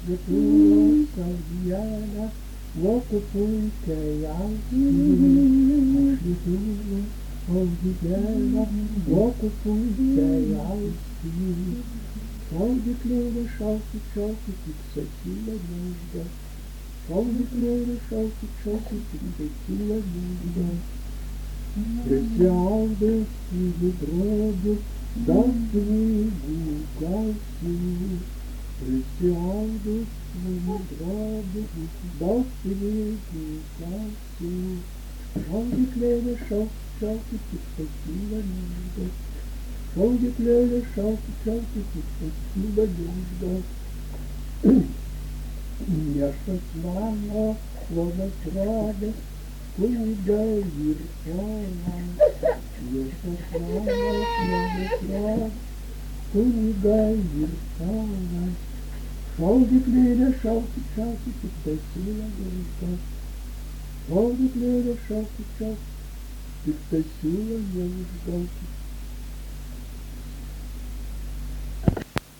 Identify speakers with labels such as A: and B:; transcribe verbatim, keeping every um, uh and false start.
A: tua salviana, loco porque alti, tua salviana, loco porque alti. Шалди клевер, шалки, чалки, фиксатила нужда. Шалди клевер, шалки, чалки, фиксатила нужда. Присяду и дроби, да снегу гасю. Присяду и дроби, да снегу гасю. Шалди клевер, шалки, чалки, фиксатила нужда. Шалди клевер, шалки, чалки, фиксатила нужда. Я шестнадцать лодочрада, книга виртуальна. Я шестнадцать лодочрада, книга виртуальна. Шалди клевер, шалки, чалки, фиксатила нужда. Шалди клевер, шалки, чалки, фиксатила нужда.